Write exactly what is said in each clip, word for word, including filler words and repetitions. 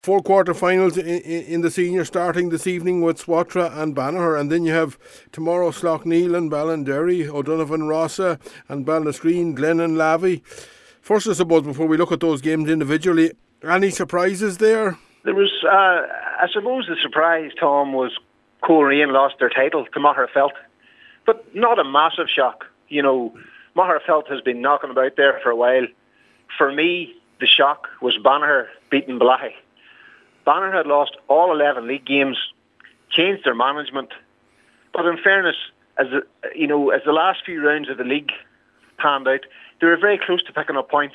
Four quarter-finals in, in, in the senior, starting this evening with Swatra and Banagher, and then you have tomorrow Slaughtneil and Ballinderry, O'Donovan Rossa and Ballinascreen, Glen and Lavey. First, I suppose, before we look at those games individually, any surprises there? There was, uh, I suppose the surprise, Tom, was Coleraine lost their title to Magherafelt, but not a massive shock. You know, Magherafelt has been knocking about there for a while. For me, the shock was Banagher beating Balahi. Banagher had lost all eleven league games, changed their management, but in fairness, as the, you know, as the last few rounds of the league panned out, they were very close to picking up points,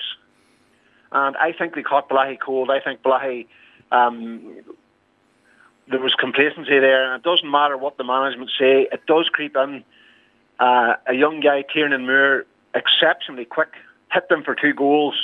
and I think they caught Balahi cold. I think Balahi, um, there was complacency there, and it doesn't matter what the management say, it does creep in. Uh, a young guy, Tiernan Moore, exceptionally quick, hit them for two goals,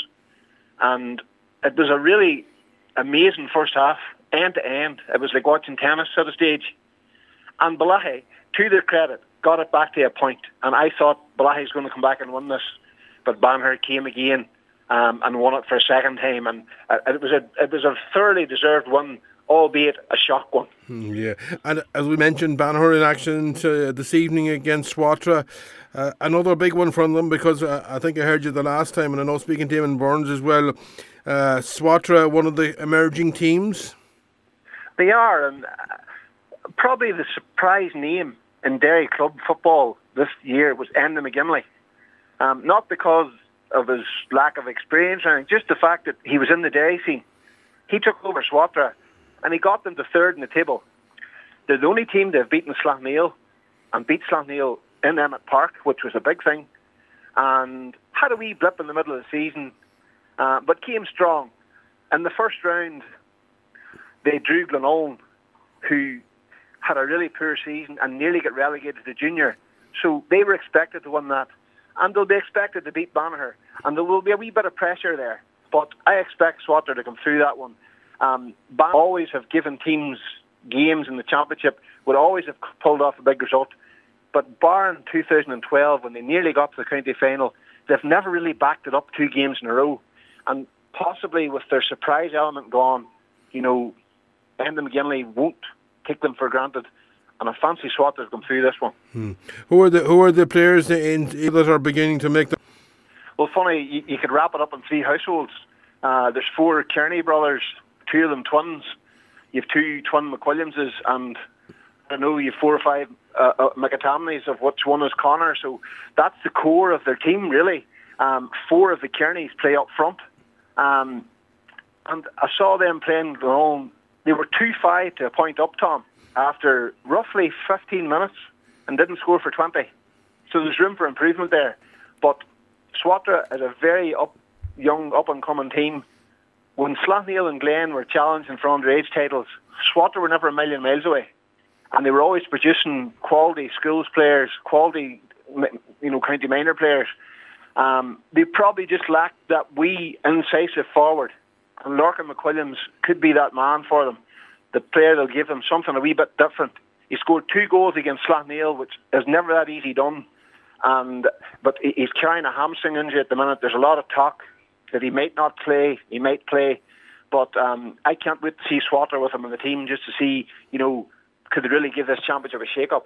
and it was a really amazing first half, end to end. It was like watching tennis at a stage. And Balahi, to their credit, got it back to a point. And I thought Balahi's going to come back and win this, but Banagher came again um, and won it for a second time. And uh, it was a it was a thoroughly deserved win, albeit a shock one. Yeah, and as we mentioned, Banagher in action to, this evening against Swatra. Uh, another big one from them, because uh, I think I heard you the last time, and I know speaking to Eamon Burns as well. Uh, Swatra, one of the emerging teams. They are, and uh, probably the surprise name in Derry club football this year was Enda McGinley. Um, not because of his lack of experience or anything, just the fact that he was in the Derry scene. He took over Swatra and he got them to third in the table. They're the only team that have beaten Slaughtneil and beat Slaughtneil in Emmett Park, which was a big thing, and had a wee blip in the middle of the season, uh, but came strong. In the first round, they drew Glenolne, who had a really poor season and nearly got relegated to junior. So they were expected to win that, and they'll be expected to beat Banagher, and there will be a wee bit of pressure there. But I expect Swatra to come through that one. Um, Banagher always have given teams games in the championship, would always have pulled off a big result. But barring two thousand twelve, when they nearly got to the county final, they've never really backed it up two games in a row. And possibly with their surprise element gone, you know, Enda McGinley won't take them for granted. And I fancy Swatra to come through this one. Hmm. Who are the who are the players in, in, that are beginning to make them? Well, funny, you, you could wrap it up in three households. Uh, there's four Kearney brothers, two of them twins. You have two twin McWilliamses, and I know you have four or five uh, uh, McAtamneys, of which one is Connor. So that's the core of their team, really. Um, four of the Kearneys play up front. Um, and I saw them playing their own. They were two five to a point up, Tom, after roughly fifteen minutes, and didn't score for twenty. So there's room for improvement there. But Swatra is a very up, young, up-and-coming team. When Slaughtneil and Glen were challenging for underage titles, Swatra were never a million miles away. And they were always producing quality schools players, quality, you know, county minor players. Um, they probably just lacked that wee incisive forward. And Lorcan McWilliams could be that man for them. The player that'll give them something a wee bit different. He scored two goals against Slaughtneil, which is never that easy done. And but he's carrying a hamstring injury at the minute. There's a lot of talk that he might not play, he might play. But um, I can't wait to see Swatra with him in the team, just to see, you know, could they really give this championship a shake-up.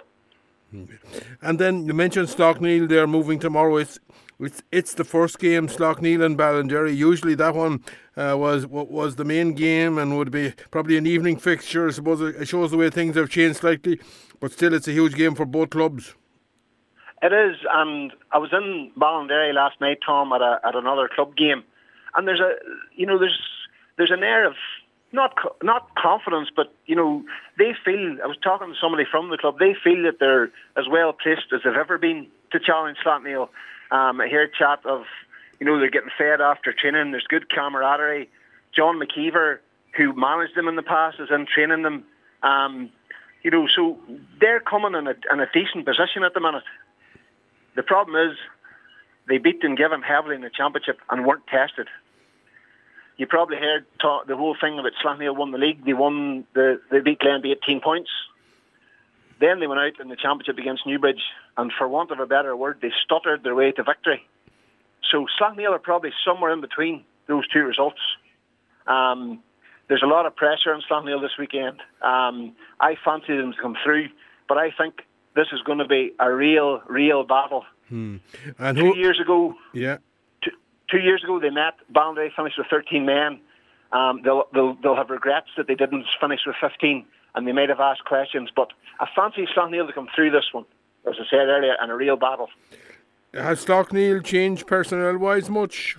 And then you mentioned Slaughtneil, they're moving tomorrow. It's it's, it's the first game, Slaughtneil and Ballinderry. Usually that one uh, was was the main game and would be probably an evening fixture. I suppose it shows the way things have changed slightly, but still it's a huge game for both clubs. It is, and I was in Ballinderry last night, Tom, at a, at another club game, and there's a, you know, there's there's an air of not not confidence, but you know, they feel. I was talking to somebody from the club. They feel that they're as well placed as they've ever been to challenge Slaughtneil. Um, I hear chat of, you know, they're getting fed after training. There's good camaraderie. John McKeever, who managed them in the past, is in training them. Um, you know, so they're coming in a, in a decent position at the minute. The problem is they beat Dungiven heavily in the championship and weren't tested. You probably heard talk, the whole thing about Slaughtneil won the league. They won the they beat Glen by eighteen points. Then they went out in the championship against Newbridge, and for want of a better word, they stuttered their way to victory. So Slaughtneil are probably somewhere in between those two results. Um, there's a lot of pressure on Slaughtneil this weekend. Um, I fancy them to come through, but I think this is going to be a real, real battle. Hmm. And two who, years ago, yeah, two, two years ago they met. Ballinderry finished with thirteen men. Um, they'll, they'll they'll have regrets that they didn't finish with fifteen, and they might have asked questions. But I fancy Slaughtneil to come through this one, as I said earlier, in a real battle. Has Slaughtneil changed personnel-wise much?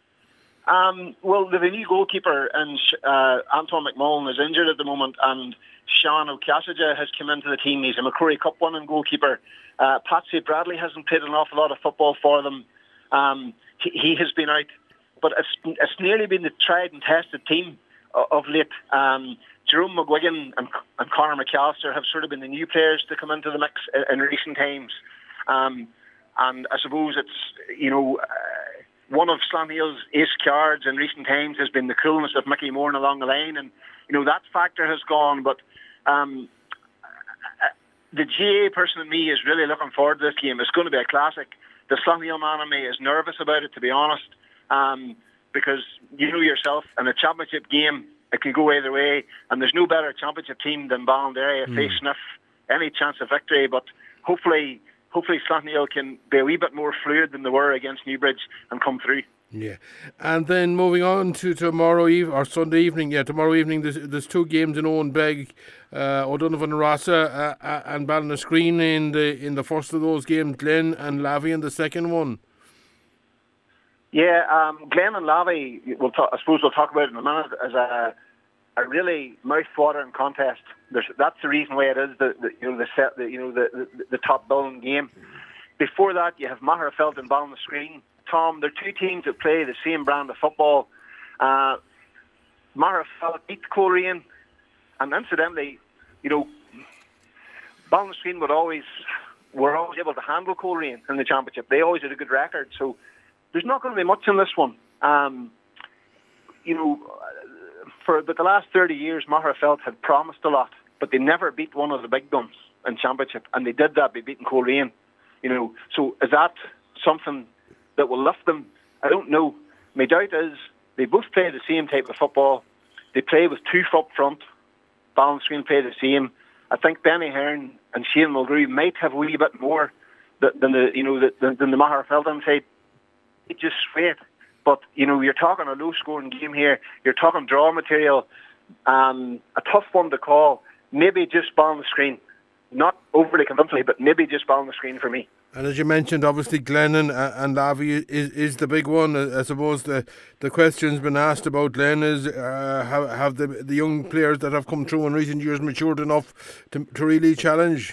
Um, well, the new goalkeeper, and uh, Anton McMullen is injured at the moment, and Sean O'Casaja has come into the team. He's a Macquarie Cup winning goalkeeper. Uh, Patsy Bradley hasn't played an awful lot of football for them. Um, he, he has been out, but it's, it's nearly been the tried and tested team of, of late. Um, Jerome McGuigan and, and Conor McAllister have sort of been the new players to come into the mix in, in recent times. Um, and I suppose it's, you know, uh, one of Slaughtneil's ace cards in recent times has been the coolness of Mickey Moran along the line, and you know that factor has gone. But um, the G A person in me is really looking forward to this game. It's going to be a classic. The Slaughtneil man in me is nervous about it, to be honest, um, because you know yourself, in a championship game it can go either way, and there's no better championship team than Ballinderry if mm. they sniff any chance of victory. But hopefully. Hopefully Slaughtneil can be a wee bit more fluid than they were against Newbridge and come through. Yeah. And then moving on to tomorrow eve or Sunday evening, yeah, tomorrow evening there's, there's two games in Owenbeg, uh, O'Donovan and Rossa uh, and Ballinascreen in the in the first of those games, Glen and Lavey in the second one. Yeah, um, Glen and Lavey, we'll talk, I suppose we'll talk about it in a minute, as a, a really mouth-watering contest. There's, that's the reason why it is the, the you know the set the you know the, the, the top billing game. Before that, you have Magherafelt and Ballinascreen. Tom, they're two teams that play the same brand of football. Uh, Magherafelt beat Coleraine, and incidentally, you know, Ballinascreen would always were always able to handle Coleraine in the championship. They always had a good record, so there's not going to be much in this one. Um, you know. For about the last thirty years, Magherafelt had promised a lot, but they never beat one of the big guns in championship, and they did that by beating Coleraine. You know, so is that something that will lift them? I don't know. My doubt is they both play the same type of football. They play with two up front. Ballinascreen play the same. I think Benny Hearn and Shane Mulgrew might have a wee bit more than the you know than, than the Magherafelt side. It just sweet. But, you know, you're talking a low-scoring game here. You're talking draw material. Um, a tough one to call. Maybe just Ballinascreen. Not overly convincingly, but maybe just Ballinascreen for me. And as you mentioned, obviously Glennon and Lavey is, is the big one. I suppose the, the question's been asked about Glen is uh, have, have the, the young players that have come through in recent years matured enough to, to really challenge?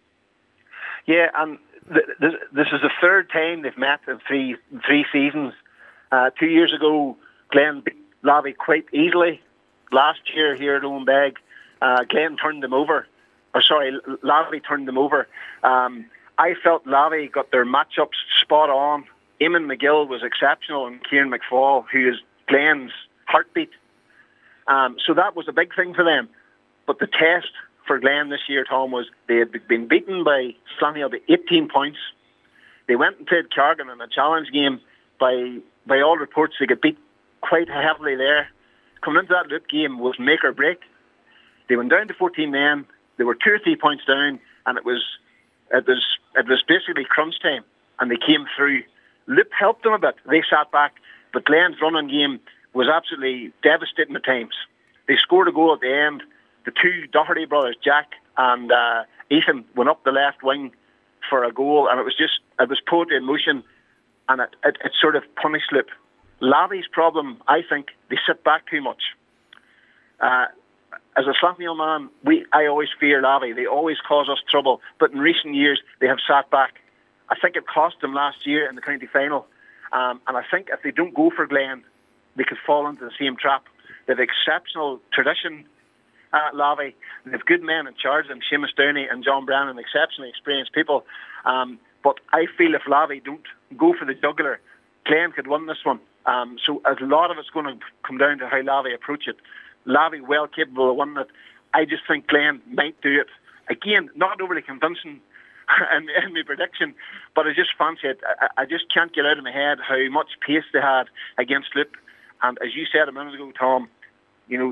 Yeah, and th- this, this is the third time they've met in three three seasons. Uh, two years ago, Glen beat Lavey quite easily. Last year here at Owenbeg, uh, Glen turned them over. Or sorry, Lavey turned them over. Um, I felt Lavey got their matchups spot on. Eamon McGill was exceptional, and Kieran McFall, who is Glen's heartbeat. Um, so that was a big thing for them. But the test for Glen this year, Tom, was they had been beaten by Slaughtneil by eighteen points. They went and played Cargan in a challenge game. By by all reports, they got beat quite heavily there. Coming into that loop game was make or break. They went down to fourteen men. They were two or three points down, and it was it was it was basically crunch time, and they came through. Loop helped them a bit. They sat back, but Glen's running game was absolutely devastating at times. They scored a goal at the end. The two Doherty brothers, Jack and uh, Ethan, went up the left wing for a goal, and it was just it was poetry in motion. And it, it, it sort of punished Loop. Lavey's problem, I think, they sit back too much. Uh, as a Slaughtneil man, we I always fear Lavey. They always cause us trouble. But in recent years, they have sat back. I think it cost them last year in the county final. Um, and I think if they don't go for Glen, they could fall into the same trap. They have exceptional tradition at Lavey. They have good men in charge of them, Seamus Downey and John Brennan, exceptionally experienced people. Um, but I feel if Lavey don't go for the jugular, Glen could win this one. Um, so a lot of it's going to come down to how Lavey approach it. Lavey well capable of winning it. I just think Glen might do it. Again, not overly convincing in, in my prediction, but I just fancy it. I, I just can't get out of my head how much pace they had against Loop. And as you said a minute ago, Tom, you know,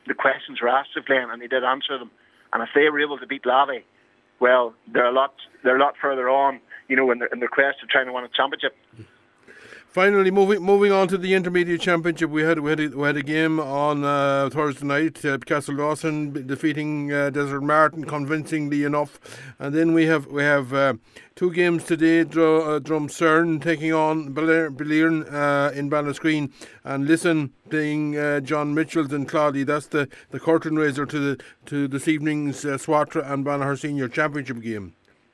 the questions were asked of Glen, and they did answer them. And if they were able to beat Lavey, well, they're a lot they're a lot further on, you know, in their, in their quest to trying to win a championship. Finally, moving moving on to the Intermediate Championship, we had we had a, we had a game on uh, Thursday night. Uh, Castle Dawson defeating uh, Desert Martin convincingly enough, and then we have we have uh, two games today. Dr- uh, Drumcern taking on Belearn uh, in Ballyscreen, and Lisson playing uh, John Mitchell's in Claudy. That's the, the curtain raiser to the to this evening's uh, Swatra and Banagher Senior Championship game.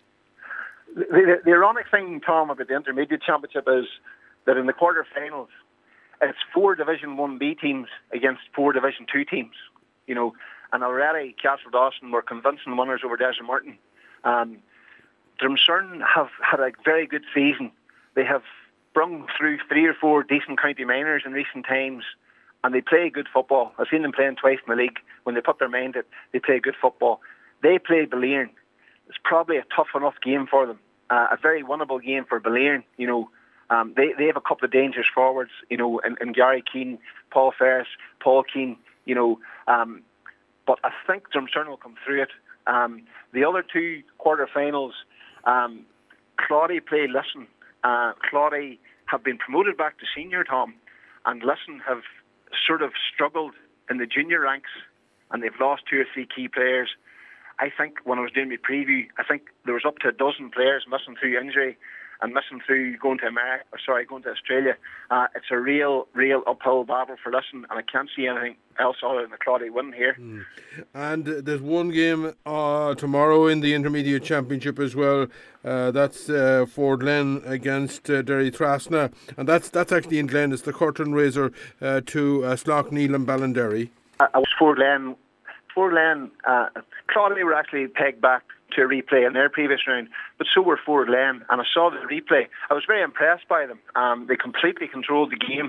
The, the, the ironic thing, Tom, about the Intermediate Championship is that in the quarter-finals, it's four Division one B teams against four Division two teams, you know, and already Castle Dawson were convincing winners over Desert Martin. Um, Drumcern have had a very good season. They have brung through three or four decent county minors in recent times, and they play good football. I've seen them playing twice in the league. When they put their mind to it, they play good football. They play Belearn. It's probably a tough enough game for them, uh, a very winnable game for Belearn, you know. Um, they, they have a couple of dangerous forwards, you know, and, and Gary Keane, Paul Ferris, Paul Keane, you know. Um, but I think Drumcern will come through it. Um, the other two quarter-finals, um, Claudy play Lisson. Uh, Claudy have been promoted back to senior, Tom, and Lisson have sort of struggled in the junior ranks, and they've lost two or three key players. I think when I was doing my preview, I think there was up to a dozen players missing through injury and missing through going to America, or sorry, going to Australia. Uh, it's a real, real uphill battle for Lisson, and I can't see anything else other than the Claudy win here. Mm. And uh, there's one game uh, tomorrow in the Intermediate Championship as well. Uh, that's uh, Ford Glen against uh, Derry Trasna, and that's that's actually in Glen. It's the curtain raiser uh, to uh, Slaughtneil and Ballinderry. I, I was Ford Glen. Ford Glen, uh, Claudy were actually pegged back to a replay in their previous round, but so were Ford Glen, and I saw the replay. I was very impressed by them. Um, they completely controlled the game.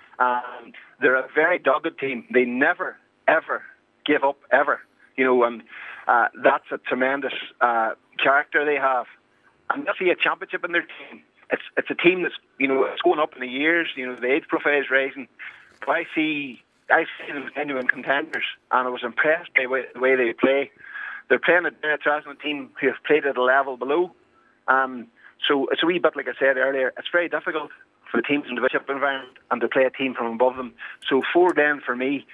Um, they're a very dogged team. They never, ever give up, ever. You know, and uh, that's a tremendous uh, character they have. And they'll see a championship in their team. It's it's a team that's, you know, it's going up in the years. You know, the age profile is rising. But I see, I see them as genuine contenders, and I was impressed by the way they play. They're playing a Derry Trasna team who have played at a level below. Um, so it's a wee bit, like I said earlier, it's very difficult for the teams in the championship environment and to play a team from above them. So Ford Glen, for me,